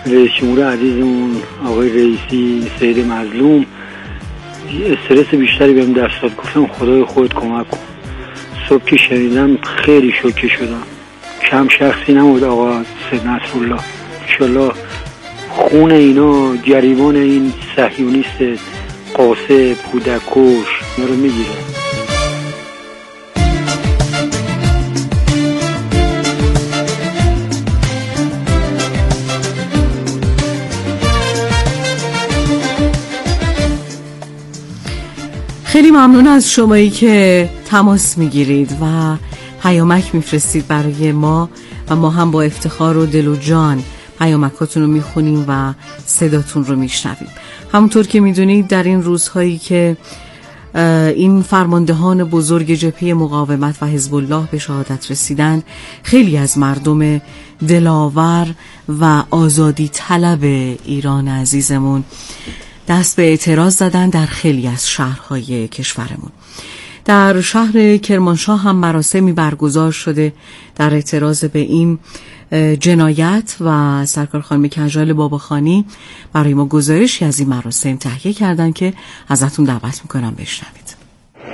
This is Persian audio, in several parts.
رئیس جمهور عزیزمون آقای رئیسی سید مظلوم استرس بیشتری بهم دست داد. گفتم خدای خودت کمک کن. صبح که شنیدم خیلی شوکه شدم. کم شخصی نبود آقا سید نصرالله. انشالله خون اینا گریبان این صهیونیست قاسه کودککش اینا رو میگیره. خیلی ممنون از شمایی که تماس میگیرید و پیامک میفرستید برای ما و ما هم با افتخار و دل و جان پیامکاتون رو میخونیم و صداتون رو میشنویم. همونطور که میدونید در این روزهایی که این فرماندهان بزرگ جبهه مقاومت و حزب الله به شهادت رسیدن، خیلی از مردم دلاور و آزادی طلب ایران عزیزمون دست به اعتراض زدن در خیلی از شهرهای کشورمون. در شهر کرمانشاه هم مراسمی برگزار شده در اعتراض به این جنایت و سرکار خانم کنژال باباخانی برای ما گزارشی از این مراسم تهیه کردن که ازتون دعوت میکنم بشنوید.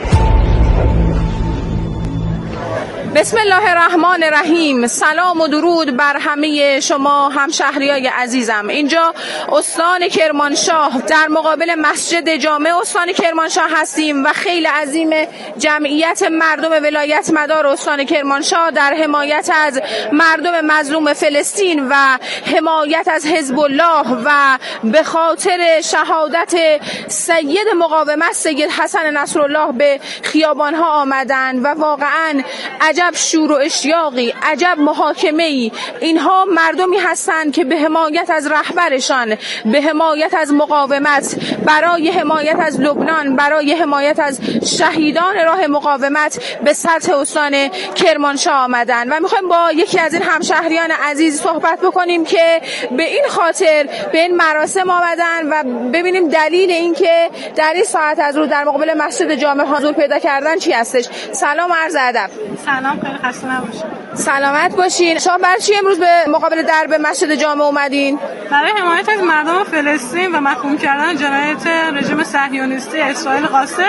بسم الله الرحمن الرحیم. سلام و درود بر همه شما همشهریای عزیزم. اینجا استان کرمانشاه در مقابل مسجد جامع استان کرمانشاه هستیم و خیلی عظیم جمعیت مردم ولایت مدار استان کرمانشاه در حمایت از مردم مظلوم فلسطین و حمایت از حزب الله و به خاطر شهادت سید مقاومت سید حسن نصرالله به خیابانها آمدن و واقعا عجب شور و اشتیاقی، عجب محاکمه‌ای. اینها مردمی هستند که به حمایت از رهبرشان، به حمایت از مقاومت، برای حمایت از لبنان، برای حمایت از شهیدان راه مقاومت به سطح استان کرمانشاه آمدن و میخوایم با یکی از این همشهریان عزیز صحبت بکنیم که به این خاطر به این مراسم آمدن و ببینیم دلیل این که در این ساعت از روز در مقابل مسجد جامع حضور پیدا کردن چی هستش. سلام و عرض ادب. سلام، خیلی خسته نباشید. سلامت باشین. شما برای چی امروز به مقابل درب مسجد جامع اومدین؟ برای حمایت از مردم فلسطین و محکوم کردن جنایت رژیم صهیونیستی اسرائیل قاسم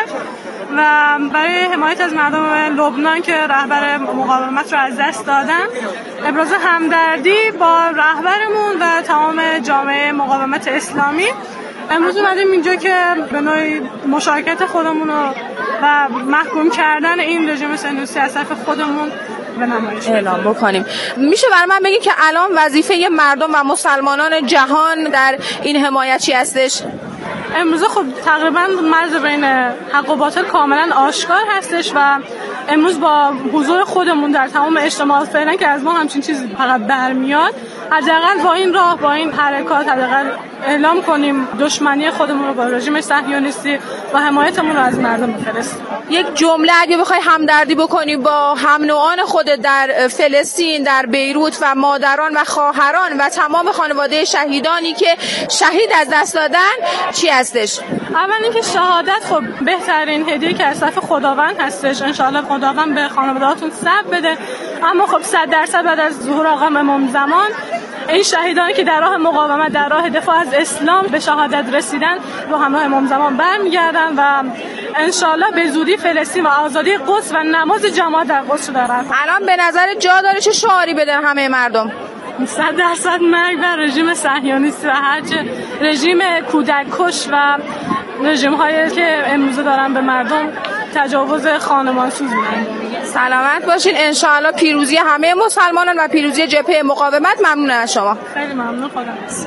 و برای حمایت از مردم لبنان که رهبر مقاومت رو از دست دادن. ابراز همدردی با رهبرمون و تمام جامعه مقاومت اسلامی. امروز اومدیم اینجا که به نوعی مشارکت خودمون و محکوم کردن این رژیم صهیونیستی از طرف خودمون به نمایش اعلام بکنیم. میشه برای من بگید که الان وظیفه مردم و مسلمانان جهان در این حمایت چی هستش؟ امروز خب تقریبا مرز بین حق و باطل کاملا آشکار هستش و امروز با حضور خودمون در تمام اجتماعات فعلا که از ما همچین چیزی فقط برمیاد، حداقل با این راه، با این حرکات حداقل اعلام کنیم دشمنی خودمون رو با رژیم صهیونیستی و حمایتمون رو از مردم فلسطین. یک جمله اگه بخوای همدردی بکنی با هم نوعان خودت در فلسطین، در بیروت و مادران و خواهران و تمام خانواده شهیدانی که شهید از دست دادن چی هستش؟ اول اینکه شهادت خب بهترین هدیه که از طرف خداوند هستش. ان شاءالله خداوند به خانواده‌هاتون صبر بده. اما خب 100% بعد از ظهور آقا امام زمان این شهیدانی که در راه مقاومت، در راه دفاع از اسلام به شهادت رسیدن رو همراه امام زمان برمیگردن و انشالله به زودی فلسطین و آزادی قدس و نماز جماعت در قدس دارن. الان به نظر جا داره چه شعاری بدن همه مردم؟ 100% مرگ بر رژیم صهیونیستی و هرچه رژیم کودککش و رژیم هایی که امروز دارن به مردم تجاوز خانمانسوز می‌کنن. سلامت باشین. انشاءالله پیروزی همه مسلمانان و پیروزی جبهه مقاومت. ممنون از شما. خیلی ممنون. خدا حافظ.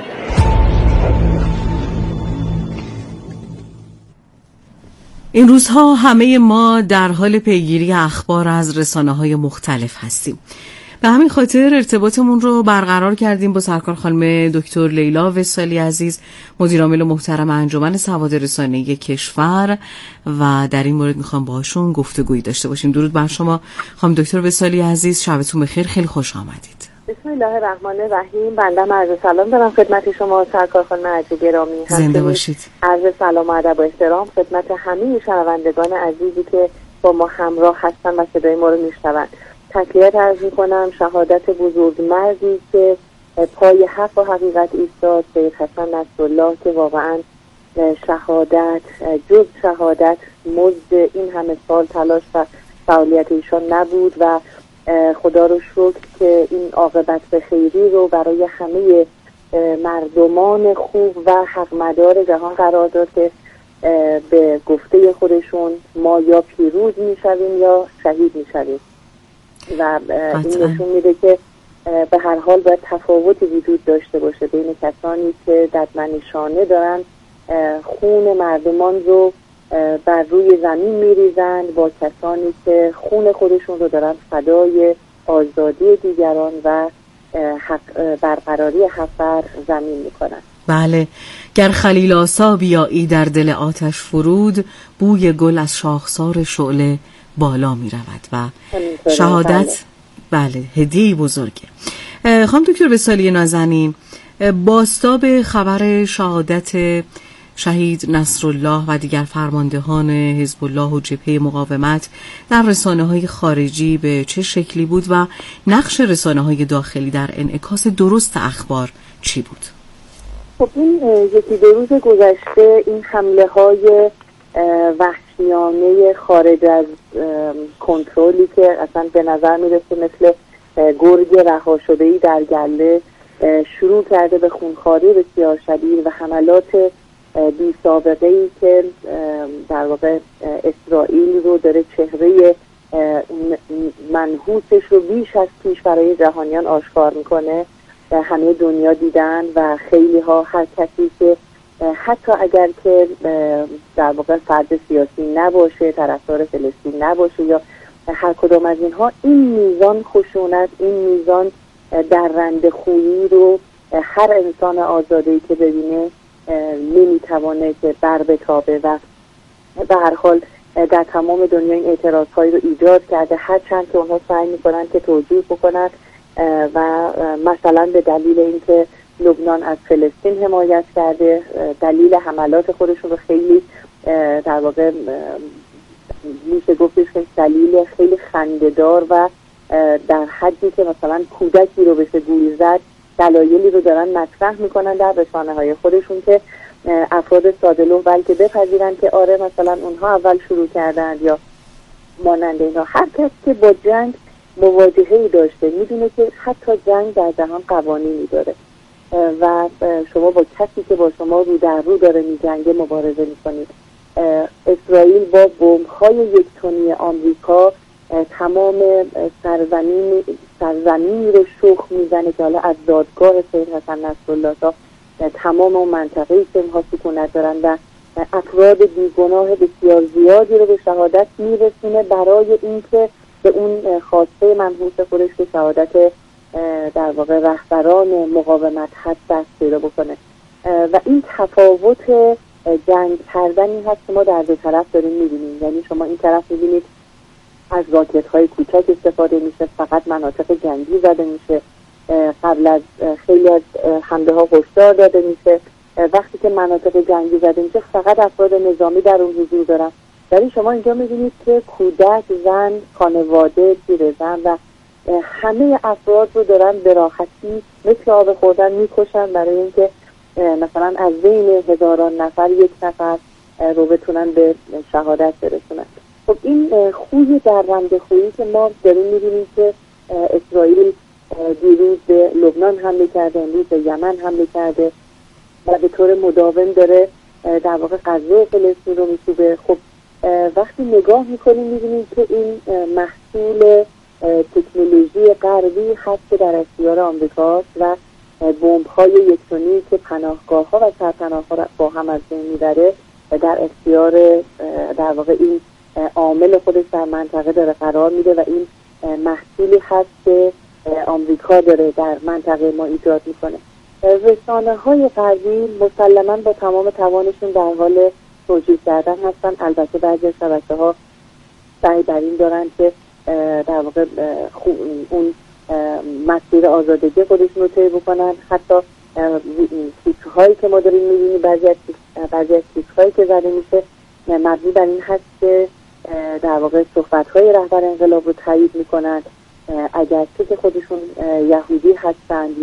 این روزها همه ما در حال پیگیری اخبار از رسانه‌های مختلف هستیم. به همین خاطر ارتباطمون رو برقرار کردیم با سرکار خانم دکتر لیلا وصالی عزیز، مدیر عامل محترم انجمن سواد رسانه‌ای کشور و در این مورد میخوام باهاشون گفتگویی داشته باشیم. درود بر شما خانم دکتر وصالی عزیز، شبتون بخیر، خیلی خوش آمدید. بسم الله الرحمن الرحیم. بنده عرض سلام دارم خدمت شما سرکار خانم عزیز گرامی. زنده باشید. عرض سلام و ادب و احترام خدمت همه شنوندگان عزیزی که با ما همراه هستن و صدای ما رو میشنون. تسلیت عرض میکنم شهادت بزرگ مردی که پای حق و حقیقت ایستاد. سید حسن نصرالله که واقعا شهادت جز شهادت مزد این همه سال تلاش و فعالیت ایشان نبود و خدا رو شکر که این عاقبت به خیری رو برای همه مردمان خوب و حق مدار جهان قرار داد که به گفته خودشون ما یا پیروز میشویم یا شهید میشویم و این نشون میده که به هر حال باید تفاوتی وجود داشته باشه بین کسانی که ددمنشانه دارن خون مردمان رو بر روی زمین میریزند با کسانی که خون خودشون رو دارن فدای آزادی دیگران و برقراری حق بر زمین میکنن. بله، گر خلیل آسا بیایی در دل آتش فرود، بوی گل از شاخسار شعله بالا می رود و شهادت بله هدیه بزرگه. خانم دکتر وصالی نازنین، بازتاب خبر شهادت شهید نصرالله و دیگر فرماندهان حزب الله و جبهه مقاومت در رسانه‌های خارجی به چه شکلی بود و نقش رسانه‌های داخلی در انعکاس درست اخبار چی بود؟ خب این یکی دو روز گذشته این حمله های وحشیانه خارج از کنترلی که اصلا به نظر میرسه مثل گرگ رها شده‌ای در گله شروع کرده به خونخواری بسیار شدید و حملات بی سابقه ای که در واقع اسرائیل رو داره چهره منحوسش رو بیش از پیش برای جهانیان آشکار میکنه. همه دنیا دیدن و خیلی ها، هر کسی که حتی اگر که در واقع فرد سیاسی نباشه، طرفدار فلسطین نباشه یا هر کدام از اینها، این میزان خشونت، این میزان درنده خویی رو هر انسان آزاده‌ای که ببینه نمیتوانه که بر بتابه و به هر حال در تمام دنیا این اعتراض‌هایی رو ایجاد کرده، هرچند که اونها سعی میکنن که توجیه بکنن و مثلا به دلیل اینکه لبنان از فلسطین حمایت کرده، دلیل حملات خودشون رو خیلی در واقع میشه گفتش که دلیل خیلی خنده‌دار و در حدی که مثلا کودکی رو بشه گول زد، دلایلی رو دارن مطرح میکنن در رسانه‌های خودشون که افراد ساده‌لوح بلکه بپذیرن که آره مثلا اونها اول شروع کردن یا مانند اینا. هر کس که با جنگ مواجهه‌ای داشته میدونه که حتی جنگ در جهان قوانینی داره و شما با کسی که با شما رو در رو داره میجنگه مبارزه میکنید. اسرائیل با بمب‌های 1 تنی آمریکا تمام سرزمینی رو شخم میزنه که حالا از دادگاه سید حسن نصرالله تا تمام اون منطقه‌ای که اینها سکونت دارن و افراد بیگناه بسیار زیادی رو به شهادت میرسونه برای اینکه به اون خواسته منحوس خودش که شهادت در واقع رهبران مقاومت هست دست پیدا بکنه. و این تفاوت جنگ کردنی هست که ما در دو طرف داریم میبینیم. یعنی شما این طرف میبینید از راکت‌های کوچک استفاده میشه، فقط مناطق جنگی زده میشه، قبل از خیلی از حمله ها هشدار داده میشه، وقتی که مناطق جنگی زده میشه فقط افراد نظامی در اون حضور دارن. ولی شما اینجا میبینید که کودک، زن، خانواده، پیرزن و همه افراد رو دارن به راحتی مثل آب خوردن میکشن برای اینکه مثلا از بین هزاران نفر 1 نفر رو بتونن به شهادت برسونن. خب این خوی درنده خویی که ما داریم میبینیم که اسرائیل دیروز به لبنان حمله کرده، امروز به یمن حمله کرده و به طور مداوم داره در واقع غزه فلسطین رو میسوبه. خب وقتی نگاه میکنیم میبینیم که این محصول تکنولوژی غربی هست که در اختیار آمریکاست و بمب‌های 1 تنی که پناهگاه‌ها و سرپناه‌ها را با هم از بین میبره در اختیار در واقع این عامل خودش در منطقه داره قرار میده و این محصولی هست که آمریکا داره در منطقه ما ایجاد میکنه. رسانه‌های غربی مسلماً با تمام توانشون در حال توجیه کردن هستن. البته بعضی از شبکه‌ها سعی بر این دارن که در واقع اون مسیر آزادگی خودشون رو طی بکنن. حتی تیترهایی که ما داریم می‌بینیم، بعضی از تیترهایی که زده میشه مبنی بر این هست که در واقع صحبت‌های رهبر انقلاب رو تایید میکنند، اگرچه که خودشون یهودی هستند یا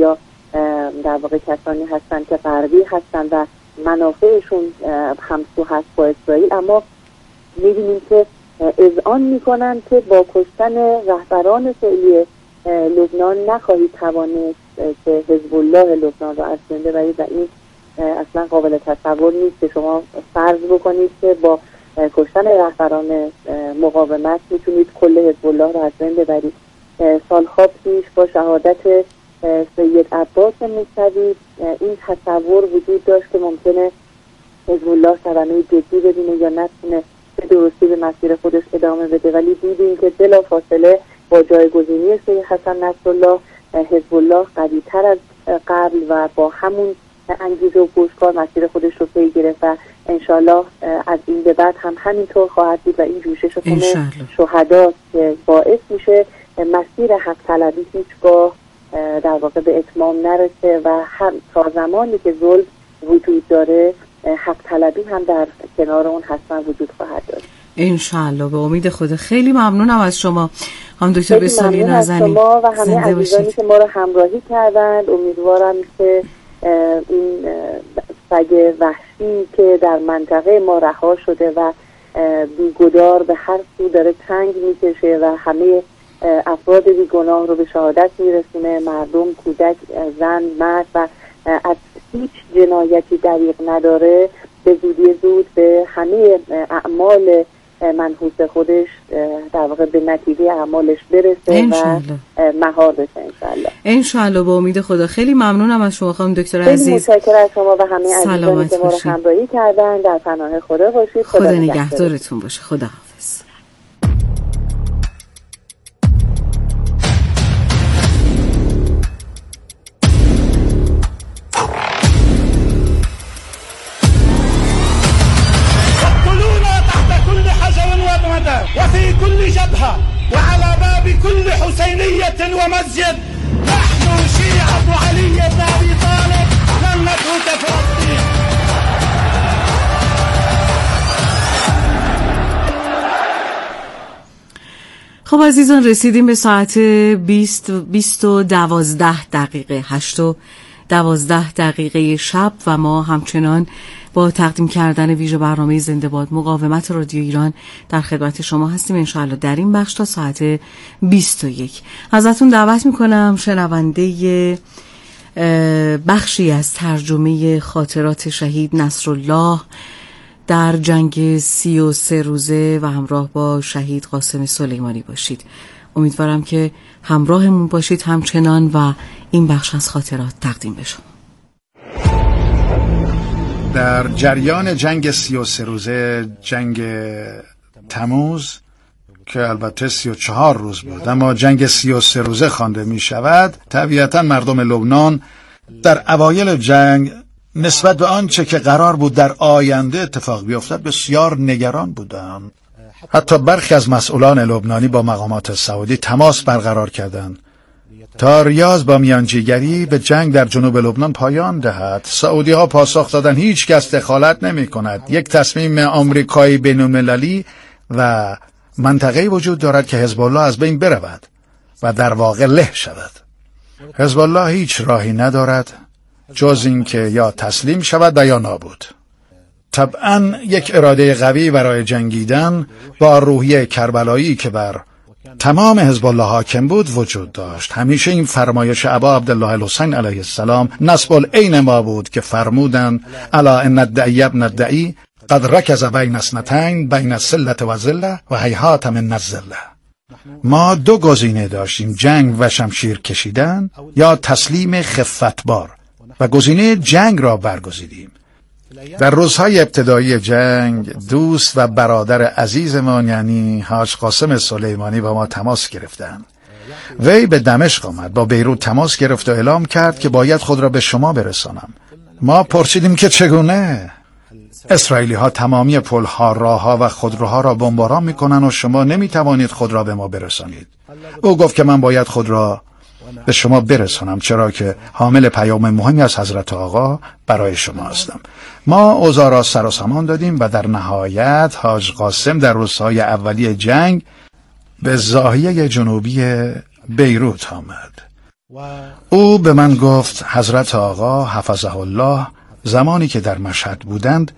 در واقع کسانی هستن که غربی هستن و منافعشون همسو هست با اسرائیل، اما می‌بینیم که اذعان میکنن که با کشتن رهبران فعلی لبنان نخواهید توانست که حزب الله لبنان را از بین ببرید و این اصلا قابل تصور نیست که شما فرض بکنید که با کشتن رهبران مقاومت میتونید کل حزب الله را از بین ببرید. سالها پیش با شهادت سید عباس موسوی این تصور وجود داشت که ممکنه حزب الله صدمه جدی ببینه یا نتونه به درستی به مسیر خودش ادامه بده، ولی دیدیم که بلافاصله با جایگزینی سید حسن نصرالله حزب الله قوی‌تر از قبل و با همون انگیزه و پشتکار مسیر خودش رو پی گرفت و انشالله از این به بعد هم همینطور خواهد بود و این جوشش خون شهدا که باعث میشه مسیر حق طلبی هیچگاه در واقع به اتمام نرسه و هم تا زمانی که ظلم وجود داره حق طلبی هم در کنار اون حتما وجود خواهد داشت انشالله. به امید خدا. خیلی ممنونم از شما هم دکتر بسامی نازنین. شما و همه عزیزانی که ما رو همراهی کردند. امیدوارم که این سگ وحشی که در منطقه ما رها شده و بیگدار به هر سو داره چنگ میکشه و همه افراد بیگناه رو به شهادت میرسونه، مردم، کودک، زن، مرد و از هیچ جنایتی دریغ نداره، به زودی زود به همه اعمال منحوس خودش در واقع به نتیجه اعمالش برسه و مهار بشه انشالله. انشالله به امید خدا. خیلی ممنونم از شما خانم دکتر عزیز. خیلی متشکرم از شما و همه عزیزانی که ما رو همراهی کردن. در پناه خدا باشید. خدا نگهدارتون باشه. خدا حافظ. وفي كل جبهة وعلى باب كل حسينية ومسجد نحن شيعة علي بن أبي طالب لن نترك فلسطين. خب عزیزان، رسیدیم به ساعت 20:12 8:12 شب و ما همچنان با تقدیم کردن ویژه برنامه زنده باد مقاومت رادیو ایران در خدمت شما هستیم انشاءالله در این بخش تا ساعت 21. ازتون دعوت میکنم شنونده بخشی از ترجمه خاطرات شهید نصرالله در جنگ 33 روزه و همراه با شهید قاسم سلیمانی باشید. امیدوارم که همراهمون باشید همچنان و این بخش از خاطرات تقدیم به شما. در جریان جنگ 33 روزه، جنگ تموز که البته 34 روز بود اما جنگ 33 روزه خوانده می شود، طبیعتا مردم لبنان در اوایل جنگ نسبت به آنچه که قرار بود در آینده اتفاق بیفتد بسیار نگران بودند. حتی برخی از مسئولان لبنانی با مقامات سعودی تماس برقرار کردند تا ریاض با میانجیگری به جنگ در جنوب لبنان پایان دهد. سعودی ها پاسخ دادن هیچ کس دخالت نمی کند. یک تصمیم آمریکایی بین‌المللی و منطقه‌ای وجود دارد که حزب الله از بین برود و در واقع له شود. حزب الله هیچ راهی ندارد جز این که یا تسلیم شود و یا نابود. طبعا یک اراده قوی برای جنگیدن با روحیه کربلایی که بر تمام حزب الله حاکم بود وجود داشت. همیشه این فرمایش ابا عبدالله الحسین علیه السلام نصب العین ما بود که فرمودند الا ان الدعی ابن الدعی قد رکز بین اثنتین بین السلة و الذلة و هیهات من الذلة. ما دو گزینه داشتیم، جنگ و شمشیر کشیدن یا تسلیم خفتبار، و گزینه جنگ را برگزیدیم. در روزهای ابتدایی جنگ دوست و برادر عزیزمان یعنی حاج قاسم سلیمانی با ما تماس گرفتند. وی به دمشق آمد، با بیروت تماس گرفت و اعلام کرد که باید خود را به شما برسانم. ما پرسیدیم که چگونه؟ اسرائیلی ها تمامی پلها، راهها و خودروها را بمباران میکنن و شما نمیتوانید خود را به ما برسانید. او گفت که من باید خود را به شما برسانم چرا که حامل پیام مهمی از حضرت آقا برای شما هستم. ما اوضاع را سر و سامان دادیم و در نهایت حاج قاسم در روزهای اولیه جنگ به زاهیه جنوبی بیروت آمد. او به من گفت حضرت آقا حفظه الله زمانی که در مشهد بودند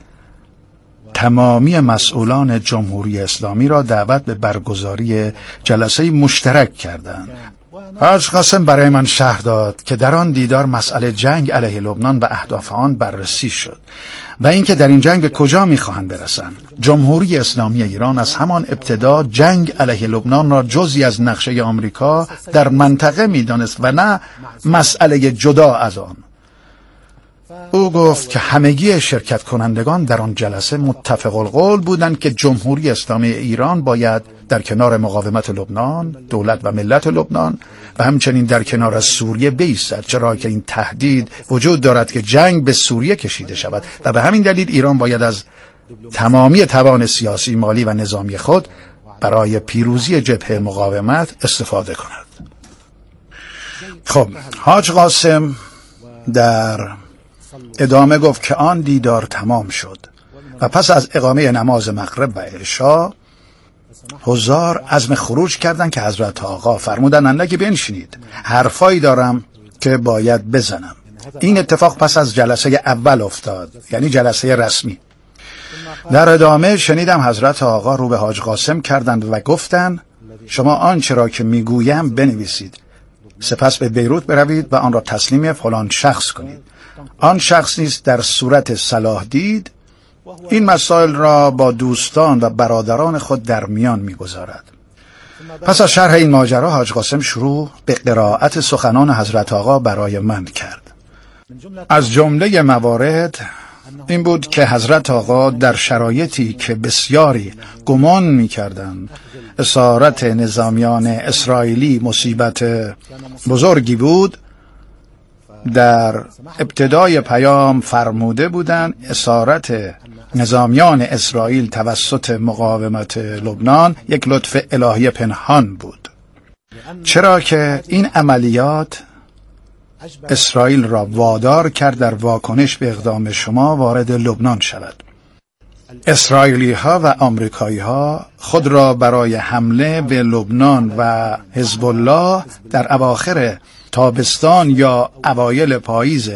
تمامی مسئولان جمهوری اسلامی را دعوت به برگزاری جلسه مشترک کردند. حاج قاسم برای من شرح داد که در آن دیدار مسئله جنگ علیه لبنان و اهداف آن بررسی شد و اینکه در این جنگ به کجا می‌خواهند برسند. جمهوری اسلامی ایران از همان ابتدا جنگ علیه لبنان را جزئی از نقشه آمریکا در منطقه می‌دانست و نه مسئله جدا از آن. او گفت که همگی شرکت کنندگان در آن جلسه متفق القول بودند که جمهوری اسلامی ایران باید در کنار مقاومت لبنان، دولت و ملت لبنان و همچنین در کنار سوریه بایستد، چرا که این تهدید وجود دارد که جنگ به سوریه کشیده شود و به همین دلیل ایران باید از تمامی توان سیاسی، مالی و نظامی خود برای پیروزی جبهه مقاومت استفاده کند. خب حاج قاسم در ادامه گفت که آن دیدار تمام شد و پس از اقامه نماز مغرب و عشا حضار عزم خروج کردند که حضرت آقا فرمودند اندکی بنشینید، حرفایی دارم که باید بزنم. این اتفاق پس از جلسه اول افتاد، یعنی جلسه رسمی. در ادامه شنیدم حضرت آقا رو به حاج قاسم کردند و گفتند شما آنچه را که میگویم بنویسید، سپس به بیروت بروید و آن را تسلیم فلان شخص کنید. آن شخص نیز در صورت صلاح دید این مسائل را با دوستان و برادران خود در میان میگذارد. پس از شرح این ماجرا حاج قاسم شروع به قرائت سخنان حضرت آقا برای من کرد. از جمله موارد این بود که حضرت آقا در شرایطی که بسیاری گمان می‌کردند اسارت نظامیان اسرائیلی مصیبت بزرگی بود، در ابتدای پیام فرموده بودند اسارت نظامیان اسرائیل توسط مقاومت لبنان یک لطف الهی پنهان بود، چرا که این عملیات اسرائیل را وادار کرد در واکنش به اقدام شما وارد لبنان شود. اسرائیلی ها و آمریکایی ها خود را برای حمله به لبنان و حزب الله در اواخر تابستان یا اوایل پاییز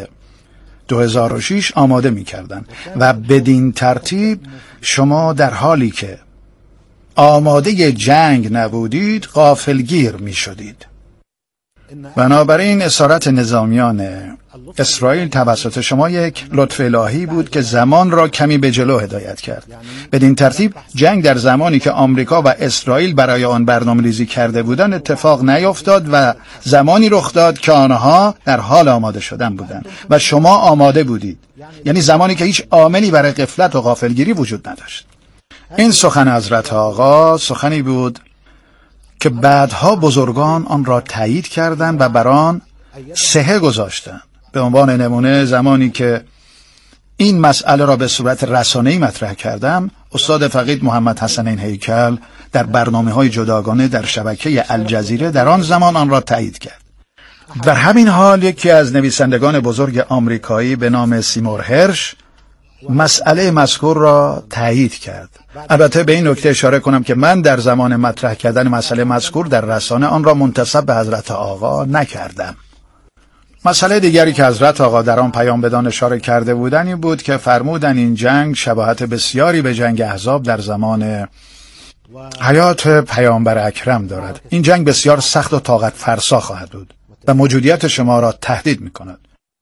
2006 آماده می کردن و بدین ترتیب شما در حالی که آماده جنگ نبودید غافلگیر می شدید. بنابراین اسارت نظامیان اسرائیل توسط شما یک لطف الهی بود که زمان را کمی به جلو هدایت کرد. بدین ترتیب جنگ در زمانی که آمریکا و اسرائیل برای آن برنامه‌ریزی کرده بودند اتفاق نیفتاد و زمانی رخ داد که آنها در حال آماده شدن بودند و شما آماده بودید، یعنی زمانی که هیچ عاملی برای غفلت و غافلگیری وجود نداشت. این سخن حضرت آقا سخنی بود که بعدها بزرگان آن را تایید کردند و بر آن صحه گذاشتند. به عنوان نمونه زمانی که این مسئله را به صورت رسانه‌ای مطرح کردم، استاد فقید محمد حسنین هیکل در برنامه‌های جداگانه در شبکه الجزیره در آن زمان آن را تایید کرد. در همین حال یکی از نویسندگان بزرگ آمریکایی به نام سیمور هرش مسئله مذکور را تایید کرد. البته به این نکته اشاره کنم که من در زمان مطرح کردن مسئله مذکور در رسانه آن را منتسب به حضرت آقا نکردم. مسئله دیگری که حضرت آقا در آن پیام بدان اشاره کرده بودند این بود که فرمودند این جنگ شباهت بسیاری به جنگ احزاب در زمان حیات پیامبر اکرم دارد. این جنگ بسیار سخت و طاقت فرسا خواهد بود و موجودیت شما را تهدید می کند.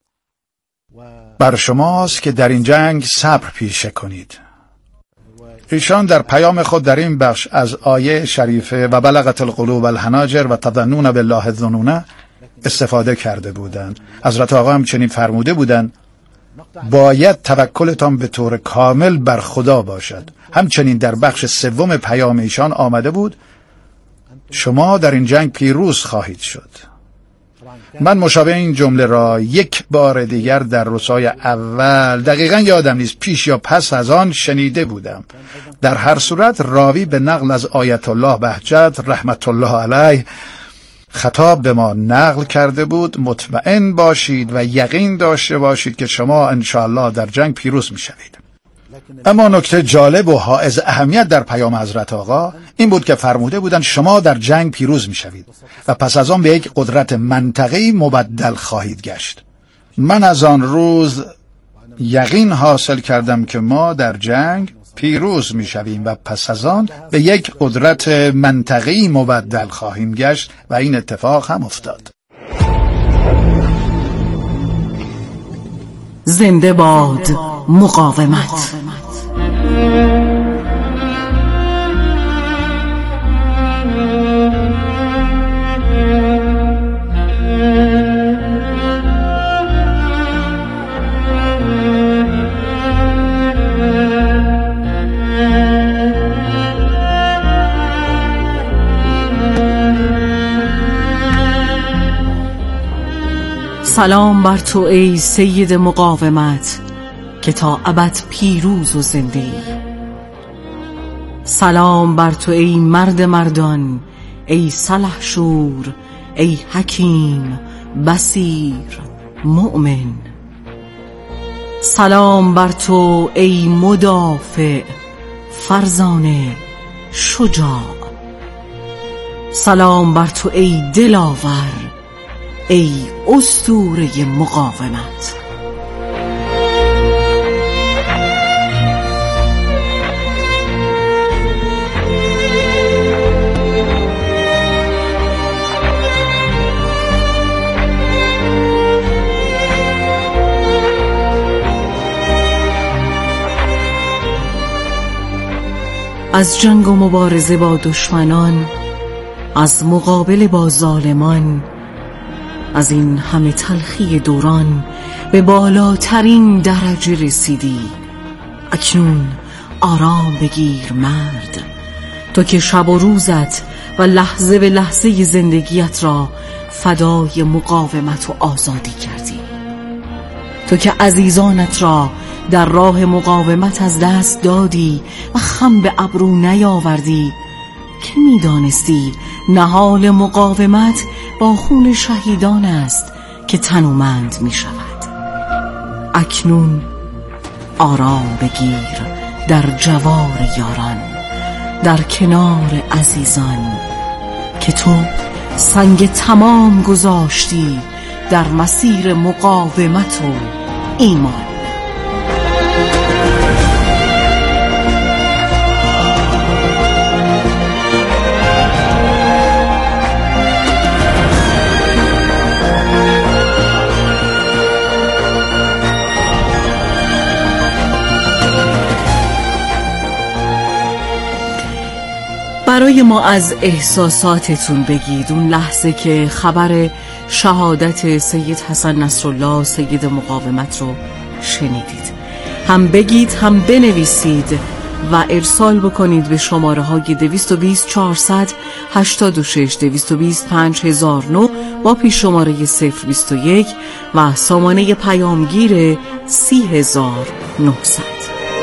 بر شماست که در این جنگ صبر پیشه کنید. ایشان در پیام خود در این بخش از آیه شریفه و بلغت القلوب الحناجر و تظنون بالله الظنون استفاده کرده بودند. حضرت آقا همچنین فرموده بودند باید توکلتان به طور کامل بر خدا باشد. همچنین در بخش سوم پیام ایشان آمده بود شما در این جنگ پیروز خواهید شد. من مشابه این جمله را یک بار دیگر در رسای اول دقیقا یادم نیست پیش یا پس از آن شنیده بودم. در هر صورت راوی به نقل از آیت الله بهجت رحمت الله علیه خطاب به ما نقل کرده بود مطمئن باشید و یقین داشته باشید که شما انشاءالله در جنگ پیروز می شوید. اما نکته جالب و حائز اهمیت در پیام حضرت آقا این بود که فرموده بودند شما در جنگ پیروز میشوید و پس از آن به یک قدرت منطقه‌ای مبدل خواهید گشت. من از آن روز یقین حاصل کردم که ما در جنگ پیروز میشویم و پس از آن به یک قدرت منطقه‌ای مبدل خواهیم گشت و این اتفاق هم افتاد. زنده باد مقاومت. سلام بر تو ای سید مقاومت که تا ابد پیروز و زنده ای. سلام بر تو ای مرد مردان، ای سلحشور، ای حکیم، بصیر، مؤمن. سلام بر تو ای مدافع، فرزانه، شجاع. سلام بر تو ای دلاور، ای اسطوره مقاومت. از جنگ و مبارزه با دشمنان، از مقابله با ظالمان، از این همه تلخی دوران به بالاترین درجه رسیدی. اکنون آرام بگیر مرد، تو که شب و روزت و لحظه به لحظه زندگیت را فدای مقاومت و آزادی کردی. تو که عزیزانت را در راه مقاومت از دست دادی و خم به ابرو نیاوردی که میدانستی نهال مقاومت با خون شهیدان است که تنومند می شود. اکنون آرام بگیر در جوار یاران، در کنار عزیزان که تو سنگ تمام گذاشتی در مسیر مقاومت و ایمان. برای ما از احساساتتون بگید اون لحظه که خبر شهادت سید حسن نصرالله سید مقاومت رو شنیدید. هم بگید هم بنویسید و ارسال بکنید به شماره های 220 400 86 220 5009 با پیش شماره 021 و سامانه پیامگیر 30900.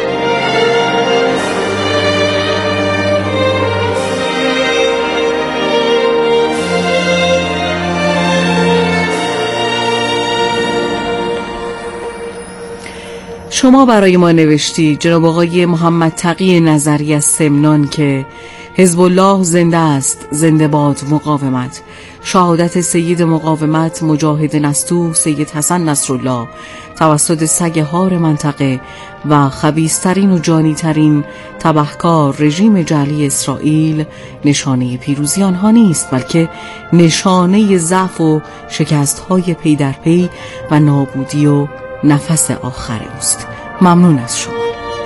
شما برای ما نوشتی جناب آقای محمد تقی نظری از سمنان که حزب الله زنده است، زنده باد مقاومت. شهادت سید مقاومت مجاهد نستوه سید حسن نصرالله توسط سگ هار منطقه و خبیث‌ترین و جانی‌ترین تبهکار رژیم جعلی اسرائیل نشانه پیروزی آنها نیست، بلکه نشانه ضعف و شکست‌های پی در پی و نابودی و نفس آخر اوست. ممنون از شما.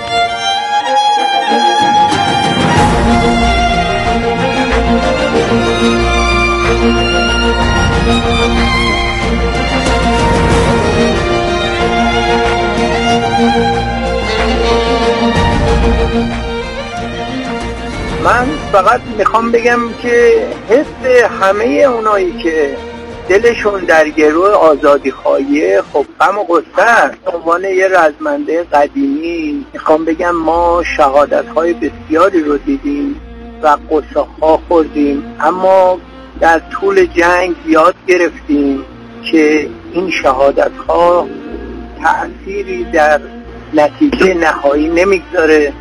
من فقط میخوام بگم که حس همه اونایی که دلشون در گروه آزادی خواهی خب غم و غصه است. به عنوان یه رزمنده قدیمی میخوام بگم ما شهادت های بسیاری رو دیدیم و غصه ها خوردیم، اما در طول جنگ یاد گرفتیم که این شهادت ها تأثیری در نتیجه نهایی نمیگذاره.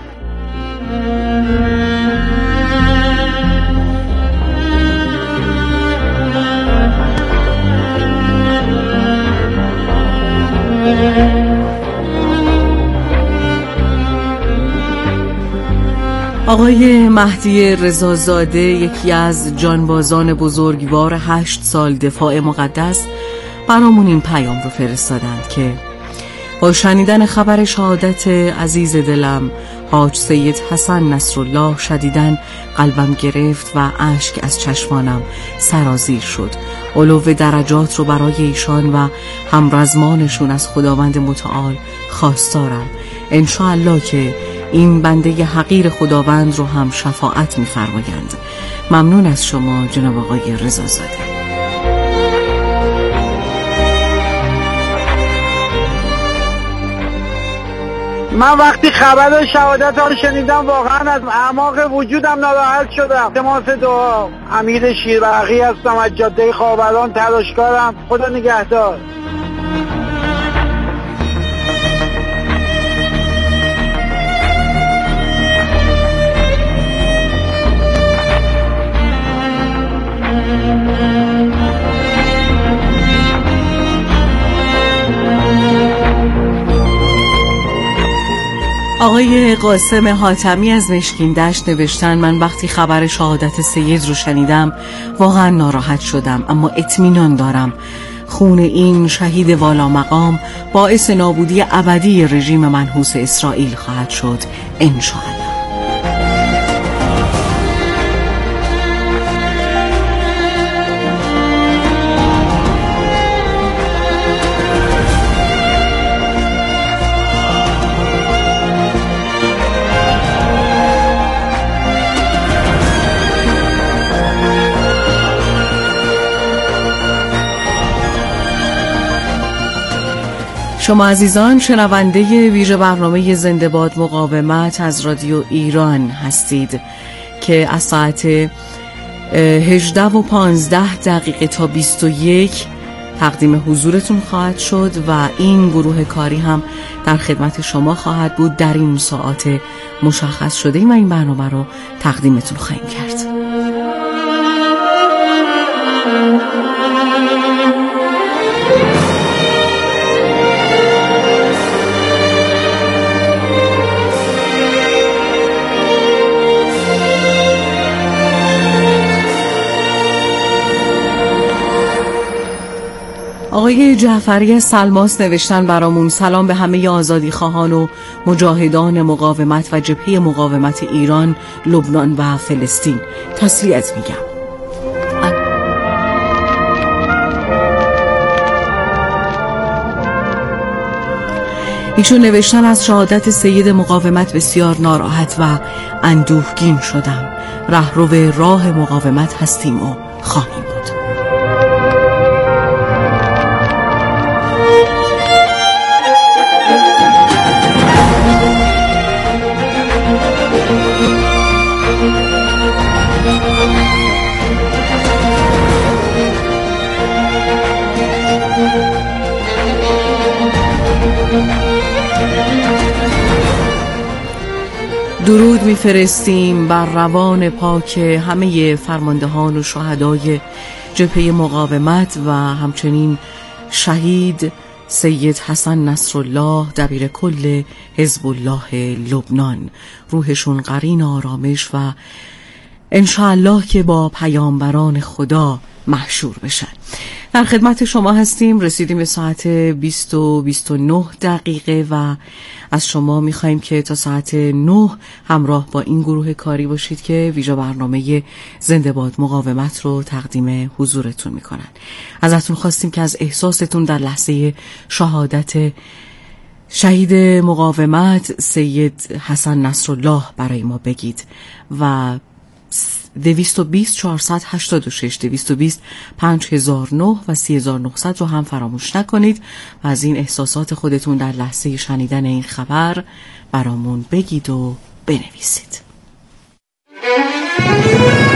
آقای مهدی رضازاده، یکی از جانبازان بزرگوار 8 سال دفاع مقدس، برامون این پیام رو فرستادند که با شنیدن خبر شهادت عزیز دلم حاج سید حسن نصرالله شدیداً قلبم گرفت و اشک از چشمانم سرازیر شد. علو درجات رو برای ایشان و همرزمانشون از خداوند متعال خواستارم. انشاءالله که این بنده حقیر خداوند رو هم شفاعت می‌فرمایند. ممنون از شما جناب آقای رضازاده. من وقتی خبر شهادت ها رو شنیدم واقعا از اعماق وجودم ناراحت شدم. تماس دعا. امیر شیربرقی هستم از جاده خاوران، تلاشکارم. خدا نگهدار. آقای قاسم حاتمی از مشکین دشت نوشتن من وقتی خبر شهادت سید رو شنیدم واقعا ناراحت شدم، اما اطمینان دارم خون این شهید والا مقام باعث نابودی ابدی رژیم منحوس اسرائیل خواهد شد انشاءالله. شما عزیزان شنونده ویژه برنامه زنده باد مقاومت از رادیو ایران هستید که از ساعت 18:15 تا 21 تقدیم حضورتون خواهد شد و این گروه کاری هم در خدمت شما خواهد بود. در این ساعات مشخص شده و این برنامه رو تقدیمتون خواهیم کرد. آقای جعفری از سلماس نوشتن برامون سلام به همه آزادی خواهان و مجاهدان مقاومت و جبهه مقاومت ایران، لبنان و فلسطین. تسلیت میگم. ایشون نوشتن از شهادت سید مقاومت بسیار ناراحت و اندوهگین شدم. رهرو راه مقاومت هستیم و خواهیم بود. درود میفرستیم بر روان پاک همه فرماندهان و شهدای جبهه مقاومت و همچنین شهید سید حسن نصرالله دبیر کل حزب الله لبنان. روحشون قرین آرامش و انشاءالله که با پیامبران خدا محشور بشن. در خدمت شما هستیم. رسیدیم به ساعت 20:29 و از شما میخواییم که تا ساعت 9 همراه با این گروه کاری باشید که ویژه برنامه زنده باد مقاومت رو تقدیم حضورتون میکنن. ازتون خواستیم که از احساستون در لحظه شهادت شهید مقاومت سید حسن نصرالله برای ما بگید و 220 486 220 5009 و 3900 رو هم فراموش نکنید و از این احساسات خودتون در لحظه شنیدن این خبر برامون بگید و بنویسید.